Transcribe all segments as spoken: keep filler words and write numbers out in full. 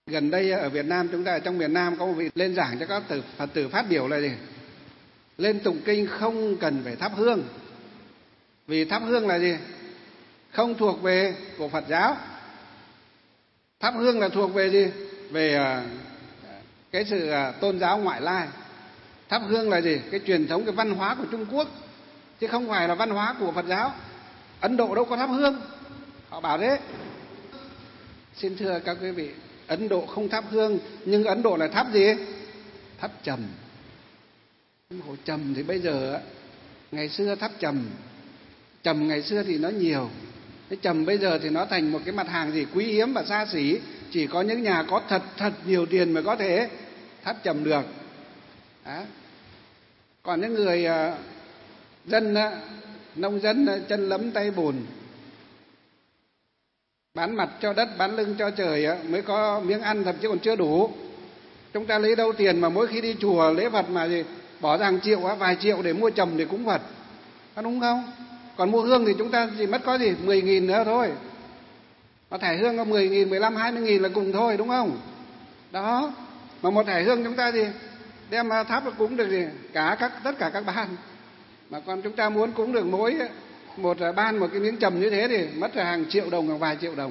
Gần đây ở Việt Nam, chúng ta ở trong miền Nam có một vị lên giảng cho các tử, Phật tử phát biểu là gì? Lên tụng kinh không cần phải thắp hương. Vì thắp hương là gì? Không thuộc về của Phật giáo. Thắp hương là thuộc về gì? Về cái sự tôn giáo ngoại lai. Thắp hương là gì? Cái truyền thống, cái văn hóa của Trung Quốc, chứ không phải là văn hóa của Phật giáo. Ấn Độ đâu có thắp hương. Họ bảo thế. Xin thưa các quý vị, Ấn Độ không thắp hương, nhưng Ấn Độ là thắp gì? Thắp trầm. Hồ trầm thì bây giờ, ngày xưa thắp trầm. Trầm ngày xưa thì nó nhiều. Cái trầm bây giờ thì nó thành một cái mặt hàng gì quý hiếm và xa xỉ. Chỉ có những nhà có thật thật nhiều tiền mới có thể thắp trầm được. Đó. Còn những người dân, nông dân chân lấm tay bùn, bán mặt cho đất, bán lưng cho trời mới có miếng ăn, thậm chí còn chưa đủ. Chúng ta lấy đâu tiền mà mỗi khi đi chùa lễ Phật mà gì bỏ ra hàng triệu, vài triệu để mua trầm để cúng Phật, có đúng không? Còn mua hương thì chúng ta chỉ mất có gì mười nghìn nữa thôi. Mà thải hương có mười nghìn, mười lăm, hai mươi nghìn là cùng thôi, đúng không? Đó. Mà một thải hương chúng ta gì đem thắp là cúng được gì cả các tất cả các ban. Mà còn chúng ta muốn cúng được mỗi một ban một cái miếng trầm như thế thì mất là hàng triệu đồng, hàng vài triệu đồng.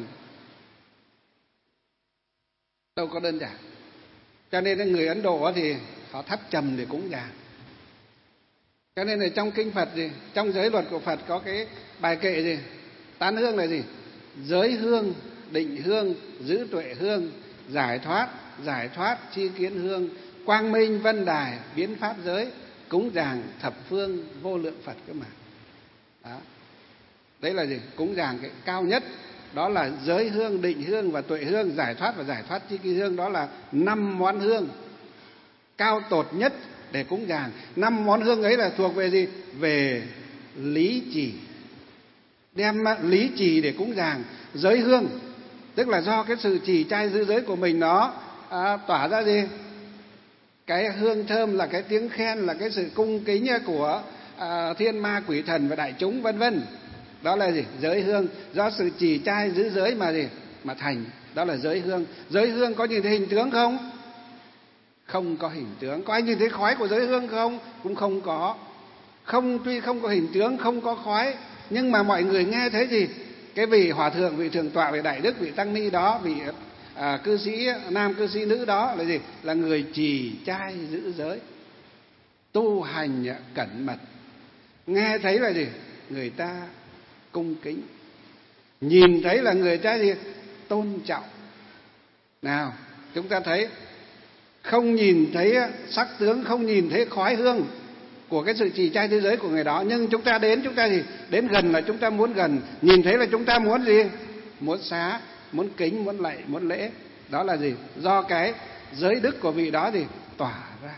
Đâu có đơn giản. Cho nên người Ấn Độ thì họ thắp trầm để cúng dường. Cho nên là trong kinh Phật gì, trong giới luật của Phật có cái bài kệ gì, tán hương là gì? Giới hương, định hương, giữ tuệ hương, giải thoát, giải thoát, chi kiến hương, quang minh vân đài, biến pháp giới, cúng dường thập phương vô lượng Phật cơ mà. Đó. Đấy là gì? Cúng dường cái cao nhất. Đó là giới hương, định hương và tuệ hương, giải thoát và giải thoát chi kiến hương. Đó là năm món hương cao tột nhất để cúng dường. Năm món hương ấy là thuộc về gì? Về lý trì. Đem lý trì để cúng dường. Giới hương tức là do cái sự trì trai giữ giới của mình nó à, tỏa ra gì? Cái hương thơm là cái tiếng khen, là cái sự cung kính của à, thiên ma quỷ thần và đại chúng vân vân. Đó là gì? Giới hương. Do sự trì trai giữ giới mà gì? Mà thành. Đó là giới hương. Giới hương có nhìn thấy hình tướng không? Không có hình tướng. Có ai nhìn thấy khói của giới hương không? Cũng không có. Không, tuy không có hình tướng, không có khói, nhưng mà mọi người nghe thấy gì? Cái vị hòa thượng, vị thượng tọa, vị đại đức, vị tăng ni đó, vị à, cư sĩ nam, cư sĩ nữ đó là gì? Là người trì trai giữ giới, tu hành cẩn mật. Nghe thấy là gì? Người ta cung kính. Nhìn thấy là người ta gì? Tôn trọng. Nào, chúng ta thấy không nhìn thấy sắc tướng, không nhìn thấy khói hương của cái sự trì trai thế giới của người đó, nhưng chúng ta đến, chúng ta gì? Đến gần là chúng ta muốn gần, nhìn thấy là chúng ta muốn gì? Muốn xá, muốn kính, muốn lạy, muốn lễ. Đó là gì? Do cái giới đức của vị đó thì tỏa ra.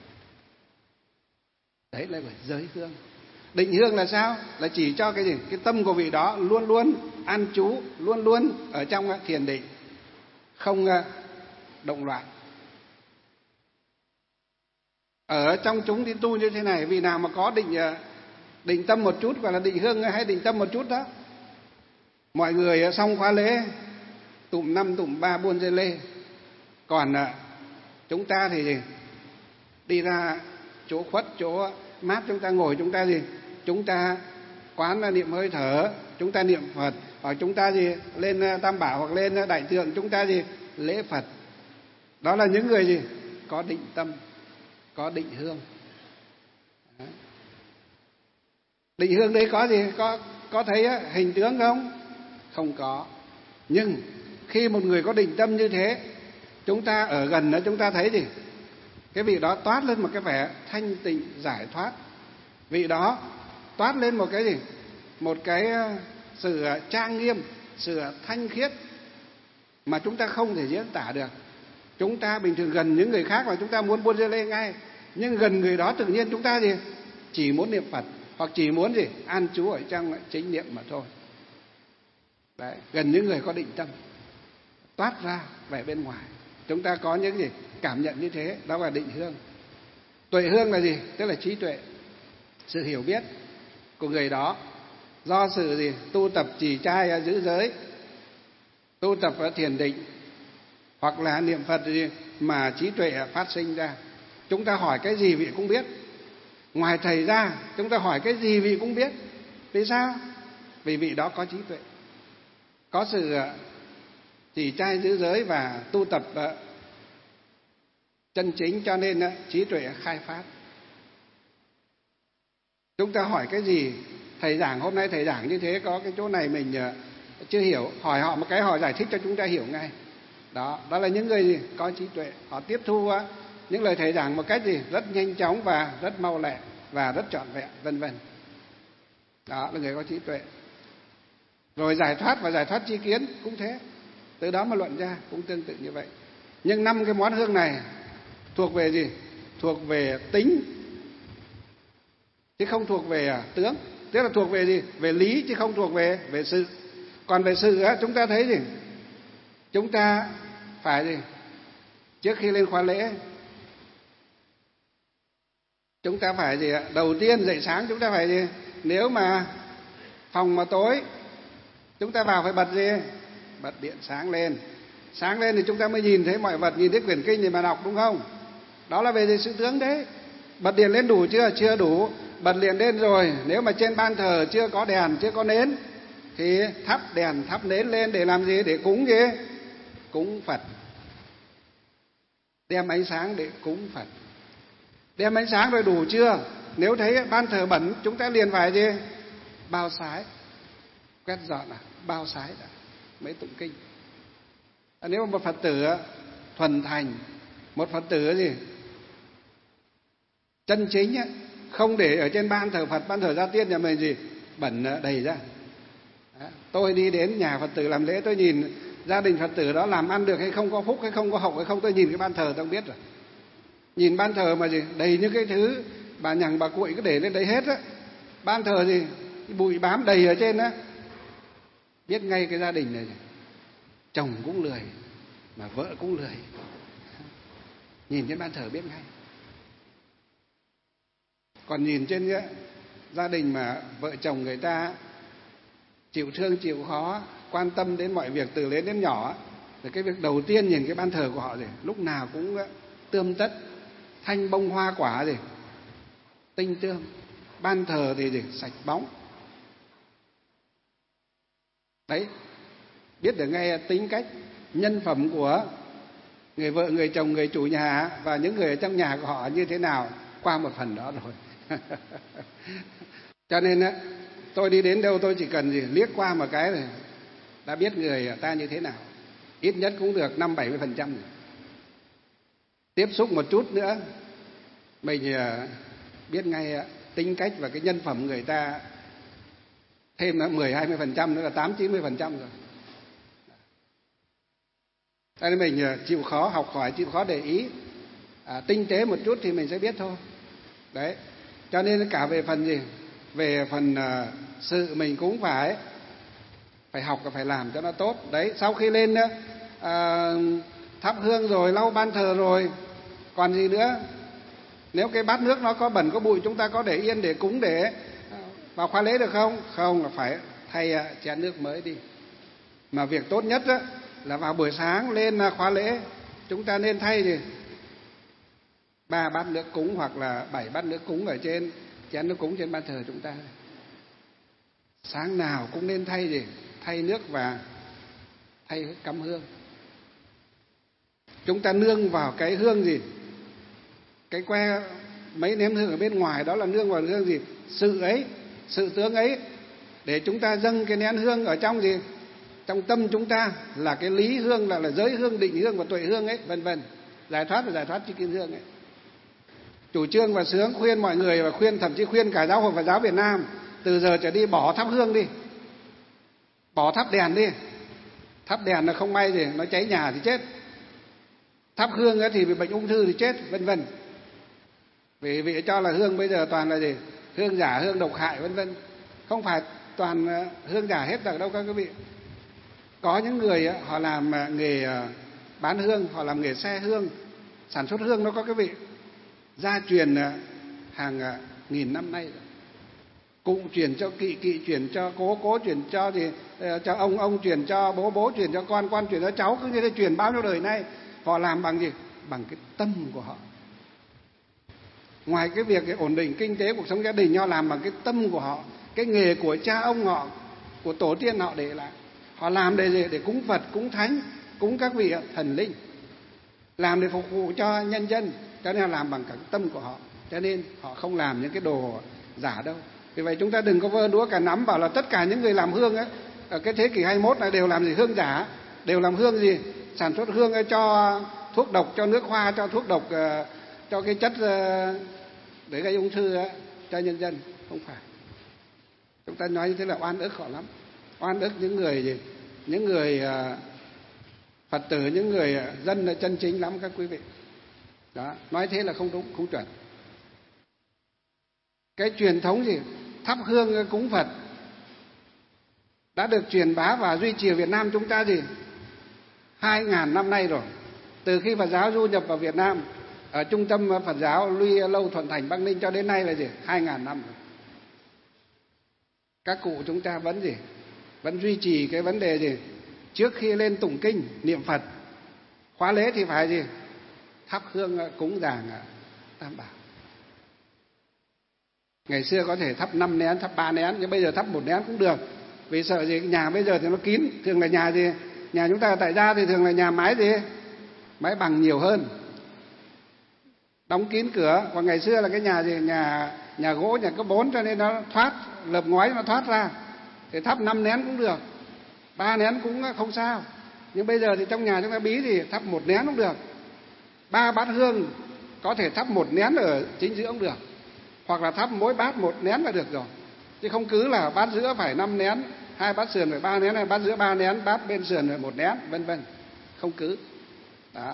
Đấy là giới hương. Định hương là sao? Là chỉ cho cái gì? Cái tâm của vị đó luôn luôn an trú, luôn luôn ở trong thiền định, không động loạn. Ở trong chúng đi tu như thế này, vì nào mà có định định tâm một chút, gọi là định hương hay định tâm một chút đó. Mọi người xong khóa lễ tụm năm tụm ba buôn dê lê. Còn chúng ta thì gì? Đi ra chỗ khuất, chỗ mát chúng ta ngồi, chúng ta gì? Chúng ta quán niệm hơi thở, chúng ta niệm Phật, hoặc chúng ta gì? Lên Tam Bảo hoặc lên Đại Tượng, chúng ta gì? Lễ Phật. Đó là những người gì? Có định tâm, có định hương. Đó. Định hương đấy có gì? Có có thấy hình tướng không? Không có. Nhưng khi một người có định tâm như thế, chúng ta ở gần đó chúng ta thấy gì? Cái vị đó toát lên một cái vẻ thanh tịnh giải thoát. Vị đó toát lên một cái gì? Một cái sự trang nghiêm, sự thanh khiết mà chúng ta không thể diễn tả được. Chúng ta bình thường gần những người khác mà chúng ta muốn buôn dê lê ngay, nhưng gần người đó tự nhiên chúng ta gì? Chỉ muốn niệm Phật, hoặc chỉ muốn gì? An trú ở trong chính niệm mà thôi. Đấy, gần những người có định tâm, toát ra vẻ bên ngoài. Chúng ta có những gì? Cảm nhận như thế, đó là định hương. Tuệ hương là gì? Tức là trí tuệ, sự hiểu biết của người đó. Do sự gì? Tu tập trì trai giữ giới, tu tập ở thiền định, hoặc là niệm Phật gì mà trí tuệ phát sinh ra. Chúng ta hỏi cái gì vị cũng biết. Ngoài thầy ra, chúng ta hỏi cái gì vị cũng biết. Vì sao? Vì vị đó có trí tuệ, có sự chỉ trai giữ giới và tu tập chân chính, cho nên trí tuệ khai phát. Chúng ta hỏi cái gì, thầy giảng hôm nay thầy giảng như thế, có cái chỗ này mình chưa hiểu, hỏi họ một cái họ giải thích cho chúng ta hiểu ngay. Đó, đó là những người gì có trí tuệ, họ tiếp thu những lời thầy giảng một cách gì rất nhanh chóng và rất mau lẹ và rất trọn vẹn, vân vân. Đó là người có trí tuệ. Rồi giải thoát và giải thoát tri kiến cũng thế, từ đó mà luận ra cũng tương tự như vậy. Nhưng năm cái món hương này thuộc về gì? Thuộc về tính chứ không thuộc về tướng. Tức là thuộc về gì? Về lý chứ không thuộc về về sự. Còn về sự á, chúng ta thấy gì? Chúng ta phải gì? Trước khi lên khóa lễ, chúng ta phải gì? Đầu tiên dậy sáng chúng ta phải gì? Nếu mà phòng mà tối, chúng ta vào phải bật gì? Bật điện sáng lên. Sáng lên thì chúng ta mới nhìn thấy mọi vật, nhìn thấy quyển kinh để mà đọc, đúng không? Đó là về gì? Sự tướng đấy. Bật điện lên đủ chưa? Chưa đủ. Bật điện lên rồi, nếu mà trên ban thờ chưa có đèn, chưa có nến, thì thắp đèn, thắp nến lên để làm gì? Để cúng gì? Cúng Phật. Đem ánh sáng để cúng Phật. Đem ánh sáng rồi đủ chưa? Nếu thấy ban thờ bẩn, chúng ta liền phải gì? Bao sái. Quét dọn à? Bao sái đã. Mới tụng kinh. À, nếu mà một Phật tử thuần thành, một Phật tử gì? Chân chính á, không để ở trên ban thờ Phật, ban thờ gia tiên nhà mình gì? Bẩn đầy ra. Đó. Tôi đi đến nhà Phật tử làm lễ, tôi nhìn gia đình Phật tử đó làm ăn được hay không, có phúc hay không, có hậu hay không, tôi nhìn cái ban thờ tôi biết rồi. Nhìn ban thờ mà gì? Đầy những cái thứ bà nhằng bà cuội cứ để lên đấy hết á. Ban thờ gì? Bụi bám đầy ở trên á. Biết ngay cái gia đình này, chồng cũng lười mà vợ cũng lười. Nhìn trên ban thờ biết ngay. Còn nhìn trên cái gia đình mà vợ chồng người ta chịu thương chịu khó, quan tâm đến mọi việc từ lớn đến nhỏ, thì cái việc đầu tiên nhìn cái ban thờ của họ gì? Lúc nào cũng tươm tất, thanh bông hoa quả gì? Tinh tươm. Ban thờ thì gì? Sạch bóng. Đấy, biết được ngay tính cách, nhân phẩm của người vợ, người chồng, người chủ nhà và những người ở trong nhà của họ như thế nào qua một phần đó rồi. Cho nên á, tôi đi đến đâu tôi chỉ cần gì liếc qua một cái này đã biết người ta như thế nào. Ít nhất cũng được năm bảy mươi phần trăm. Tiếp xúc một chút nữa mình biết ngay tính cách và cái nhân phẩm người ta, thêm nữa mười hai mươi phần trăm nữa là tám chín mươi phần trăm rồi. Cho nên mình chịu khó học hỏi, chịu khó để ý, à, tinh tế một chút thì mình sẽ biết thôi. Đấy. Cho nên cả về phần gì? Về phần uh, sự mình cũng phải phải học và phải làm cho nó tốt. Đấy, sau khi lên uh, thắp hương rồi, lau ban thờ rồi, còn gì nữa? Nếu cái bát nước nó có bẩn có bụi, chúng ta có để yên để cúng để vào khóa lễ được không? Không, là phải thay uh, chén nước mới đi. Mà việc tốt nhất đó, là vào buổi sáng lên khóa lễ, chúng ta nên thay gì? Ba bát nước cúng hoặc là bảy bát nước cúng ở trên chén nước cúng trên ban thờ chúng ta. Sáng nào cũng nên thay gì? Thay nước và thay cắm hương. Chúng ta nương vào cái hương gì? Cái que mấy ném hương ở bên ngoài đó là nương vào hương gì? Sự ấy, sự tướng ấy, để chúng ta dâng cái nén hương ở trong gì? Trong tâm chúng ta là cái lý hương, là là giới hương, định hương và tuệ hương ấy, vân vân. Giải thoát và giải thoát tri kiến hương ấy. Chủ trương và sướng khuyên mọi người, và khuyên thậm chí khuyên cả giáo hội Phật giáo Việt Nam, từ giờ trở đi bỏ thắp hương đi, bỏ thắp đèn đi. Thắp đèn là không may gì nó cháy nhà thì chết, thắp hương ấy thì bị bệnh ung thư thì chết, vân vân. Vì vị cho là hương bây giờ toàn là gì? Hương giả, hương độc hại, vân vân. Không phải toàn hương giả hết được đâu các quý vị. Có những người họ làm nghề bán hương, họ làm nghề xe hương, sản xuất hương, nó có cái vị gia truyền hàng nghìn năm nay rồi. cụ truyền cho kỵ, kỵ truyền cho cố, cố truyền cho thì cho ông, ông truyền cho bố, bố truyền cho con, con truyền cho cháu, cứ như thế truyền bao nhiêu đời nay. Họ làm bằng gì? Bằng cái tâm của họ. Ngoài cái việc cái ổn định kinh tế cuộc sống gia đình, họ làm bằng cái tâm của họ, cái nghề của cha ông họ, của tổ tiên họ để lại. Họ làm để gì? Để cúng Phật, cúng Thánh, cúng các vị thần linh, làm để phục vụ cho nhân dân, cho nên là làm bằng cả tâm của họ. Cho nên họ không làm những cái đồ giả đâu. Vì vậy chúng ta đừng có vơ đũa cả nắm bảo là tất cả những người làm hương ấy, ở cái thế kỷ hai mươi mốt này đều làm gì? Hương giả, đều làm hương gì? Sản xuất hương ấy cho thuốc độc, cho nước hoa, cho thuốc độc, cho cái chất để gây ung thư ấy, cho nhân dân. Không phải. Chúng ta nói như thế là oan ức họ lắm. Oan ức những người gì? Những người Phật tử, những người dân chân chính lắm các quý vị. Đó, nói thế là không đúng, không chuẩn. Cái truyền thống gì? Thắp hương cúng Phật đã được truyền bá và duy trì ở Việt Nam chúng ta gì? Hai ngàn năm nay rồi. Từ khi Phật giáo du nhập vào Việt Nam, ở trung tâm Phật giáo Luy Lâu Thuận Thành Bắc Ninh cho đến nay là gì? Hai ngàn năm rồi. Các cụ chúng ta vẫn gì? Vẫn duy trì cái vấn đề gì? Trước khi lên tụng kinh, niệm Phật, khóa lễ thì phải gì? Thắp hương cúng dường Tam Bảo. Ngày xưa có thể thắp năm nén, thắp ba nén, nhưng bây giờ thắp một nén cũng được. Vì sợ gì? Nhà bây giờ thì nó kín. Thường là nhà gì? Nhà chúng ta tại gia thì thường là nhà mái gì? Mái bằng nhiều hơn, đóng kín cửa. Còn ngày xưa là cái nhà gì? Nhà nhà gỗ, nhà cấp bốn, cho nên nó thoát, lợp ngói nó thoát ra. Thì thắp năm nén cũng được, ba nén cũng không sao. Nhưng bây giờ thì trong nhà chúng ta bí thì thắp một nén cũng được. Ba bát hương có thể thắp một nén ở chính giữa cũng được, hoặc là thắp mỗi bát một nén là được rồi. Chứ không cứ là bát giữa phải năm nén, hai bát sườn phải ba nén, hay bát giữa ba nén, bát bên sườn phải một nén, vân vân. Không cứ. Đó.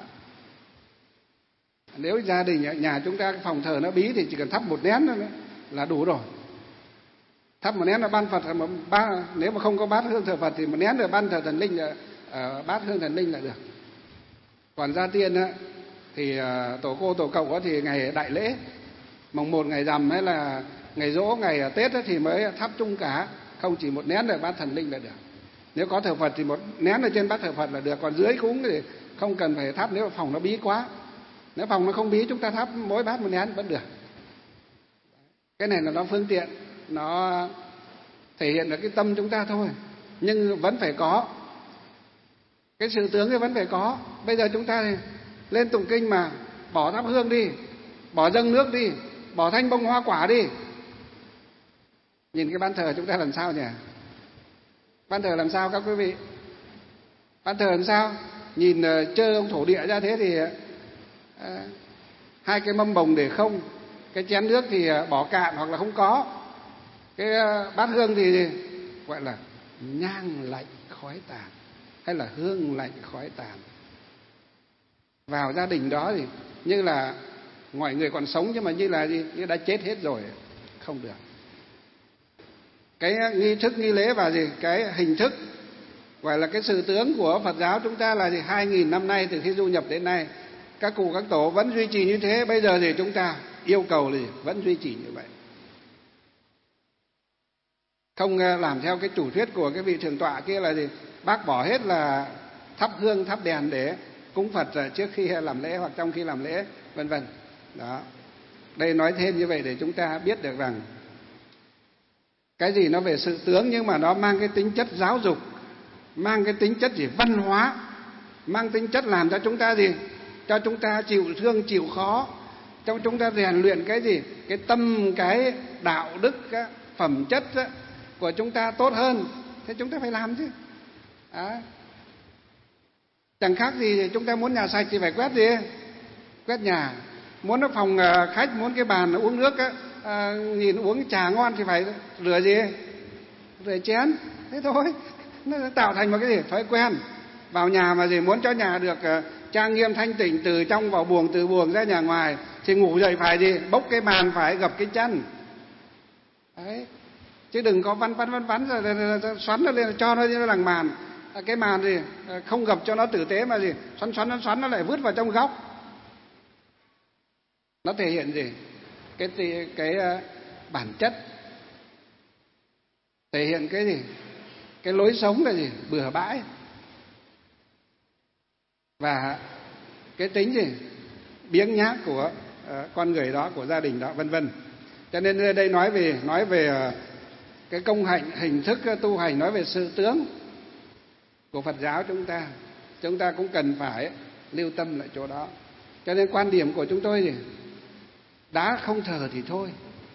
Nếu gia đình nhà chúng ta phòng thờ nó bí thì chỉ cần thắp một nén thôi là đủ rồi. Thắp một nén là ban Phật, mà ba, nếu mà không có bát hương thờ Phật thì một nén là ban thờ thần linh, là uh, bát hương thần linh là được. Còn gia tiên á, thì uh, tổ cô tổ cậu thì ngày đại lễ, mồng một ngày rằm hay là ngày giỗ, ngày Tết á, thì mới thắp chung cả, không chỉ một nén là bát thần linh là được. Nếu có thờ Phật thì một nén ở trên bát thờ Phật là được, còn dưới cúng thì không cần phải thắp nếu phòng nó bí quá. Nếu phòng nó không bí chúng ta thắp mỗi bát một nén vẫn được. Cái này là nó phương tiện, nó thể hiện được cái tâm chúng ta thôi, nhưng vẫn phải có cái sự tướng, thì vẫn phải có. Bây giờ chúng ta thì lên tụng kinh mà bỏ thắp hương đi, bỏ dâng nước đi, bỏ thanh bông hoa quả đi, nhìn cái ban thờ chúng ta làm sao nhỉ? Ban thờ làm sao các quý vị? Ban thờ làm sao? Nhìn uh, trơ ông thổ địa ra thế thì uh, hai cái mâm bồng để không, cái chén nước thì uh, bỏ cạn hoặc là không có, cái uh, bát hương thì gọi là nhang lạnh khói tàn, hay là hương lạnh khói tàn. Vào gia đình đó thì như là mọi người còn sống, nhưng mà như là gì? Như đã chết hết rồi, không được. Cái nghi thức nghi lễ và gì? Cái hình thức gọi là cái sự tướng của Phật giáo chúng ta là gì? Hai nghìn năm nay, từ khi du nhập đến nay, các cụ các tổ vẫn duy trì như thế. Bây giờ thì chúng ta yêu cầu thì vẫn duy trì như vậy, không làm theo cái chủ thuyết của cái vị thượng tọa kia là gì? Bác bỏ hết là thắp hương thắp đèn để cúng Phật trước khi làm lễ hoặc trong khi làm lễ, vân vân. Đó. Đây nói thêm như vậy để chúng ta biết được rằng cái gì nó về sự tướng, nhưng mà nó mang cái tính chất giáo dục, mang cái tính chất gì? Văn hóa, mang tính chất làm cho chúng ta gì? Cho chúng ta chịu thương chịu khó, cho chúng ta rèn luyện cái gì? Cái tâm, cái đạo đức, cái phẩm chất của chúng ta tốt hơn. Thế chúng ta phải làm chứ. À. Chẳng khác gì chúng ta muốn nhà sạch thì phải quét gì? Quét nhà. Muốn nó phòng khách, muốn cái bàn uống nước á, à, nhìn uống trà ngon thì phải rửa gì? Rửa chén. Thế thôi. Nó tạo thành một cái gì? Thói quen. Vào nhà mà gì muốn cho nhà được uh, trang nghiêm thanh tịnh, từ trong vào buồng, từ buồng ra nhà ngoài, thì ngủ dậy phải gì? Bốc cái bàn, phải gập cái chân. Đấy. Chứ đừng có vắn vắn vắn vắn rồi xoắn nó lên, cho nó như lằng màn. Cái màn gì không gập cho nó tử tế mà gì xoắn xoắn nó xoắn nó lại vứt vào trong góc. Nó thể hiện gì? Cái cái, cái bản chất thể hiện cái gì? Cái lối sống là gì? Bừa bãi. Và cái tính gì? Biếng nhác của uh, con người đó, của gia đình đó, vân vân. Cho nên đây nói về nói về uh, cái công hạnh, hình thức tu hành, nói về sự tướng của Phật giáo chúng ta. Chúng ta cũng cần phải lưu tâm lại chỗ đó. Cho nên quan điểm của chúng tôi gì? Đã không thờ thì thôi,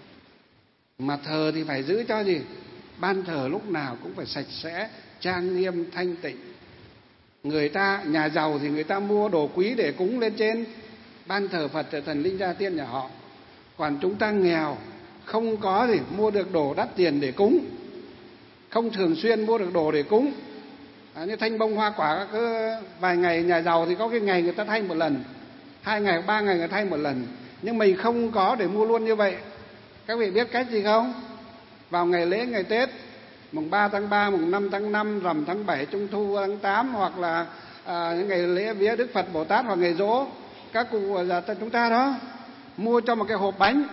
mà thờ thì phải giữ cho gì? Ban thờ lúc nào cũng phải sạch sẽ, trang nghiêm, thanh tịnh. Người ta nhà giàu thì người ta mua đồ quý để cúng lên trên ban thờ Phật, thần linh gia tiên nhà họ. Còn chúng ta nghèo, không có gì mua được đồ đắt tiền để cúng, không thường xuyên mua được đồ để cúng. À, như thanh bông hoa quả cứ vài ngày, nhà giàu thì có cái ngày người ta thay một lần, hai ngày ba ngày người ta thay một lần. Nhưng mình không có để mua luôn như vậy. Các vị biết cách gì không? Vào ngày lễ, ngày Tết, mùng ba tháng ba, mùng năm tháng năm, rằm tháng bảy, trung thu tháng tám, hoặc là à, những ngày lễ vía Đức Phật Bồ Tát, hoặc ngày giỗ các cụ già chúng ta đó, mua cho một cái hộp bánh.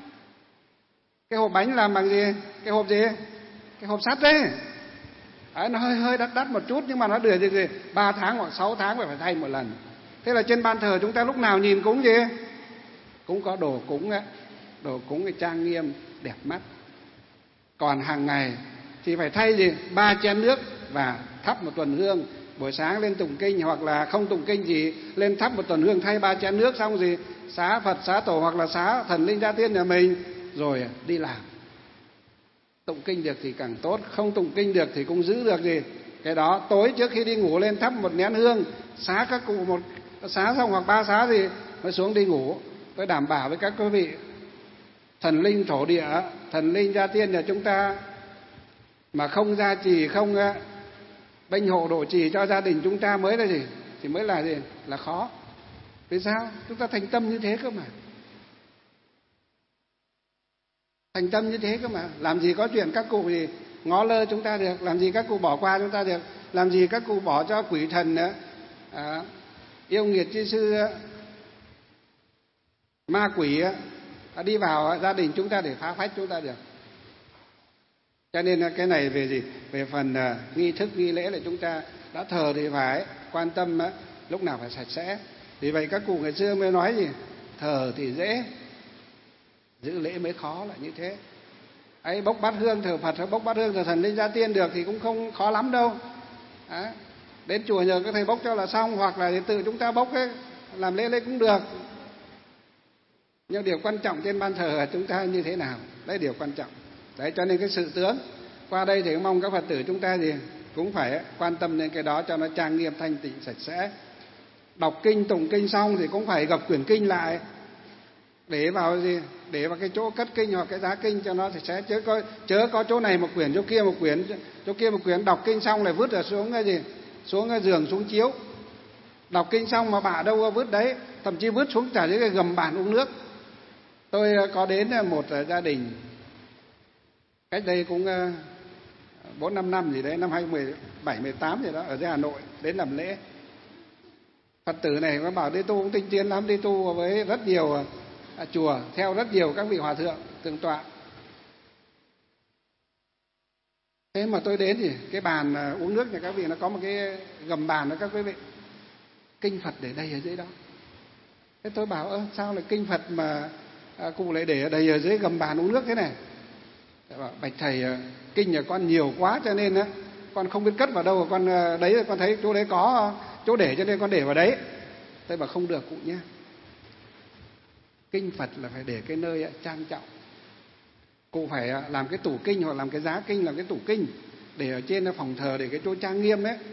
Cái hộp bánh làm bằng gì? Cái hộp gì? Cái hộp sắt đấy. Đấy, nó hơi hơi đắt đắt một chút, nhưng mà nó được gì gì ba tháng hoặc sáu tháng phải phải thay một lần. Thế là trên ban thờ chúng ta lúc nào nhìn cúng gì? Cũng có đồ cúng ấy, đồ cúng thì trang nghiêm, đẹp mắt. Còn hàng ngày thì phải thay gì? Ba chén nước và thắp một tuần hương. Buổi sáng lên tụng kinh, hoặc là không tụng kinh gì, lên thắp một tuần hương, thay ba chén nước, xong gì xá Phật, xá Tổ, hoặc là xá thần linh gia tiên nhà mình, rồi đi làm. Tụng kinh được thì càng tốt, không tụng kinh được thì cũng giữ được gì cái đó. Tối trước khi đi ngủ lên thắp một nén hương, xá các cụ một xá xong, hoặc ba xá thì mới xuống đi ngủ. Tôi đảm bảo với các quý vị, thần linh thổ địa, thần linh gia tiên nhà chúng ta mà không gia trì, không bênh hộ độ trì cho gia đình chúng ta mới là gì? Thì mới là gì? Là khó. Vì sao? Chúng ta thành tâm như thế cơ mà. Thành tâm như thế cơ mà. Làm gì có chuyện các cụ gì ngó lơ chúng ta được, làm gì các cụ bỏ qua chúng ta được, làm gì các cụ bỏ cho quỷ thần nữa, à, yêu nghiệt chi sư, ma quỷ đi vào gia đình chúng ta để phá phách chúng ta được. Cho nên cái này về gì? Về phần uh, nghi thức, nghi lễ là chúng ta đã thờ thì phải quan tâm uh, lúc nào phải sạch sẽ. Vì vậy các cụ ngày xưa mới nói gì? Thờ thì dễ, giữ lễ mới khó, là như thế. Ấy, bốc bát hương thờ Phật, bốc bát hương thờ thần linh gia tiên được thì cũng không khó lắm đâu. À, đến chùa nhờ các thầy bốc cho là xong, hoặc là tự chúng ta bốc ấy, làm lễ lễ cũng được. Nhưng điều quan trọng trên ban thờ là chúng ta như thế nào, đấy điều quan trọng. Đấy, cho nên cái sự tướng qua đây thì mong các Phật tử chúng ta gì cũng phải quan tâm đến cái đó cho nó trang nghiêm, thanh tịnh, sạch sẽ. Đọc kinh, tụng kinh xong thì cũng phải gập quyển kinh lại, để vào gì, để vào cái chỗ cất kinh hoặc cái giá kinh cho nó sạch sẽ. Chớ có chớ có chỗ này một quyển, chỗ kia một quyển, chỗ kia một quyển. Đọc kinh xong lại vứt ở xuống cái gì, xuống giường, xuống chiếu. Đọc kinh xong mà bả đâu có vứt đấy, thậm chí vứt xuống cả những cái gầm bàn uống nước. Tôi có đến một gia đình cách đây cũng bốn năm năm gì đấy, năm hai nghìn không trăm mười bảy mười tám gì đó, ở dưới Hà Nội đến làm lễ. Phật tử này có bảo đi tu cũng tinh tiến lắm, đi tu với rất nhiều à, chùa, theo rất nhiều các vị hòa thượng thượng tọa. Thế mà tôi đến thì cái bàn à, uống nước nhà các vị nó có một cái gầm bàn đó các quý vị, kinh Phật để đầy ở dưới đó. Thế tôi bảo ơ sao lại kinh Phật mà à, cụ lại để đầy ở dưới gầm bàn uống nước thế này? Bảo, bạch thầy, kinh nhà con nhiều quá cho nên á con không biết cất vào đâu, con đấy con thấy chỗ đấy có chỗ để cho nên con để vào đấy. Tôi bảo không được cụ nhé, kinh Phật là phải để cái nơi trang trọng. Cụ phải làm cái tủ kinh hoặc làm cái giá kinh, làm cái tủ kinh để ở trên phòng thờ, để cái chỗ trang nghiêm ấy.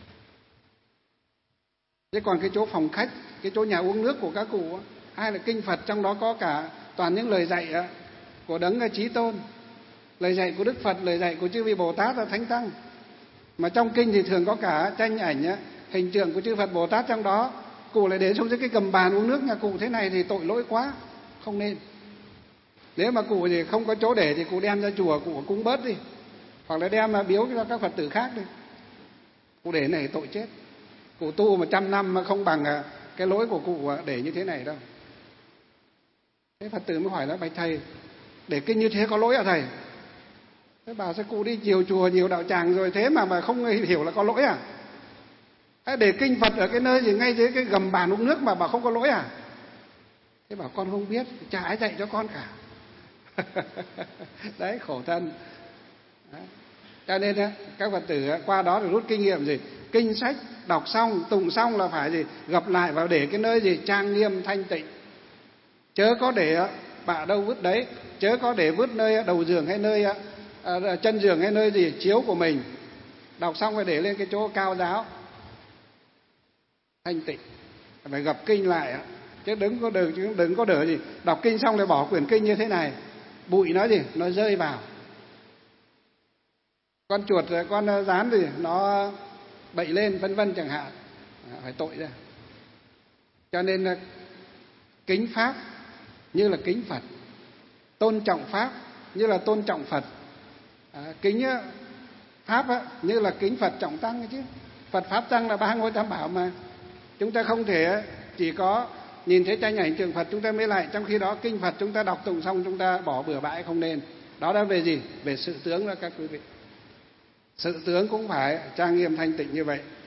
Thế còn cái chỗ phòng khách, cái chỗ nhà uống nước của các cụ, hay là kinh Phật trong đó có cả toàn những lời dạy của Đấng Chí Tôn, lời dạy của Đức Phật, lời dạy của chư vị Bồ Tát và Thánh Tăng. Mà trong kinh thì thường có cả tranh ảnh hình tượng của chư Phật Bồ Tát trong đó. Cụ lại để xuống dưới cái gầm bàn uống nước nhà cụ thế này thì tội lỗi quá, không nên. Nếu mà cụ thì không có chỗ để thì cụ đem ra chùa cụ cúng bớt đi, hoặc là đem mà biếu cho các Phật tử khác đi. Cụ để này tội chết. Cụ tu một trăm năm mà không bằng cái lỗi của cụ để như thế này đâu. Thế Phật tử mới hỏi là bạch thầy, để kinh như thế có lỗi à thầy? Thế bảo sao cụ đi nhiều chùa nhiều đạo tràng rồi thế mà mà không hiểu là có lỗi à? Thế để kinh Phật ở cái nơi gì ngay dưới cái gầm bàn uống nước mà bảo không có lỗi à? Thế bảo con không biết, chả ai dạy cho con cả. Đấy, khổ thân. Đấy. Cho nên các Phật tử qua đó thì rút kinh nghiệm gì? Kinh sách đọc xong, tụng xong là phải gì? Gập lại vào để cái nơi gì? Trang nghiêm thanh tịnh. Chớ có để bạ đâu vứt đấy, chớ có để vứt nơi đầu giường hay nơi à, chân giường hay nơi gì chiếu của mình. Đọc xong phải để lên cái chỗ cao giáo thanh tịnh, phải gập kinh lại, chứ đừng có đừng đừng có đỡ gì đọc kinh xong lại bỏ quyển kinh như thế này, bụi nó gì nó rơi vào, con chuột con rán gì nó bậy lên vân vân chẳng hạn, phải tội ra. Cho nên là kính pháp như là kính Phật, tôn trọng pháp như là tôn trọng Phật, à, kính pháp á, như là kính Phật trọng tăng chứ. Phật pháp tăng là ba ngôi tam bảo mà. Chúng ta không thể chỉ có nhìn thấy tranh ảnh tượng Phật chúng ta mới lại, trong khi đó kinh Phật chúng ta đọc tụng xong chúng ta bỏ bừa bãi không nên. Đó là về gì? Về sự tướng đó các quý vị. Sự tướng cũng phải trang nghiêm thanh tịnh như vậy.